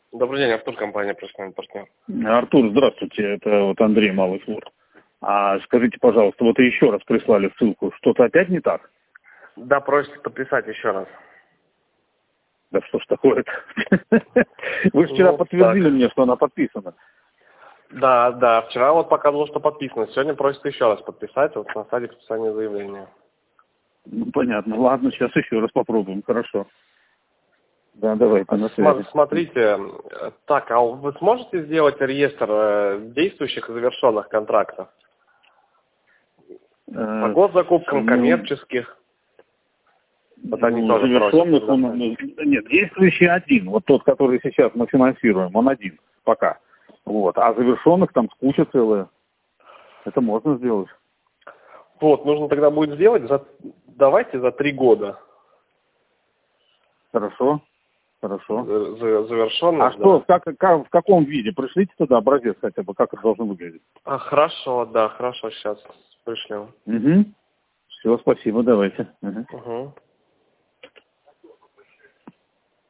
Добрый день, Артур, компания «Профессиональный партнер». Артур, здравствуйте, это вот Андрей Малый Флор. А скажите, пожалуйста, вот еще раз прислали ссылку, что-то опять не так? Да, просите подписать еще раз. Да что ж такое-то? Вы вчера подтвердили мне, что она подписана. Да, вчера вот показывал, что подписано. Сегодня просит еще раз подписать вот на стадии подписания заявления. Ну, понятно. Ладно, сейчас еще раз попробуем, хорошо. Да, давайте на связи. Смотрите, так, а вы сможете сделать реестр действующих и завершенных контрактов? По госзакупкам, коммерческих. Вот они тоже завершенных, просят. нет, действующий один, вот тот, который сейчас мы финансируем, он один пока. Вот. А завершенных там куча целая. Это можно сделать. Вот, нужно тогда будет сделать, давайте за 3 года. Хорошо. Хорошо. Завершенных, А что, в каком виде? Пришлите туда образец хотя бы, как это должно выглядеть. Хорошо, да, хорошо, сейчас пришлем. Угу. Все, спасибо, давайте. Угу.